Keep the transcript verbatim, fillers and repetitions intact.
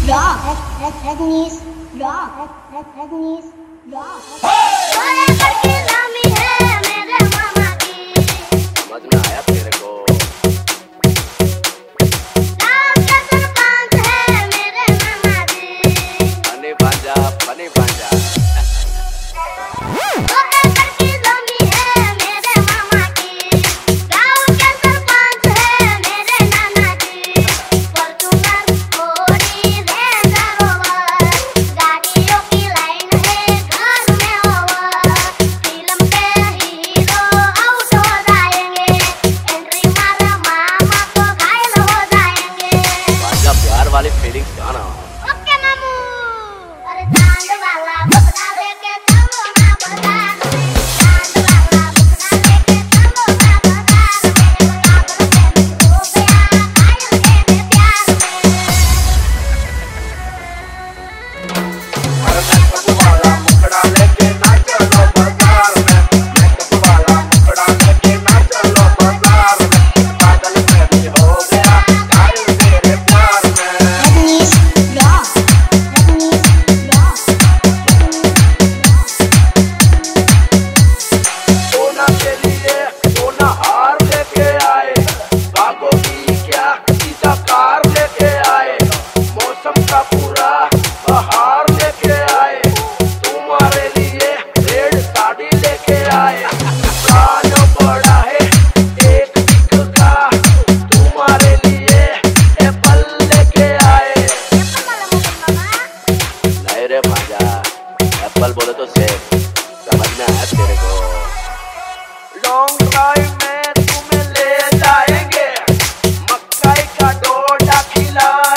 रजनीश रजनीश करके नामी है मेरे मामा की। समझ में आया तेरे को? गाँव का सरपंच है मेरे मामा जी। फनी भांजा फनी भांजा करके नामी है मेरे मामा की। गाँव के सरपंच है मेरे नाना जी। फॉर्च्यूनर होरी रेंज रोवर गाड़ियों की लाइन है घर में ओवर। फिल्म के हीरो आउट हो जाएंगे, एंट्री मारा मामा तो घायल हो जाएंगे। भांजा प्यार वाली फीलिंग्स गाना। ओके मामू। अरे चांद वाला बकरा लेके चलो ना बाजार में। चांद वाला बकरा लेके चलो ना बाजार में। काबर से हो गया घायल तेरे प्यार में। अरे मेकअप वाला मुखड़ा लेके ना चलो बाजार में। मेकअप वाला मुखड़ा लेके ना चलो बाजार में। पागल मैं भी हो गया घायल तेरे प्यार में। रजनीश रॉक रजनीश रॉक सोना के लिए सोना हार लेके आए, भागोगी क्या सीधा कार लेके आए। मौसम का पूरा बहार लेके आए, तुम्हारे लिए रेड साड़ी लेके आए। प्लान बड़ा है एक दिख का, तुम्हारे लिए एप्पल लेके आए। नहीं रे भांजा, एप्पल बोले तो सेब, समझ में आया तेरे को? लॉन्ग ड्राइव में तुम्हें ले जाएंगे, मक्काई का डोडा खिला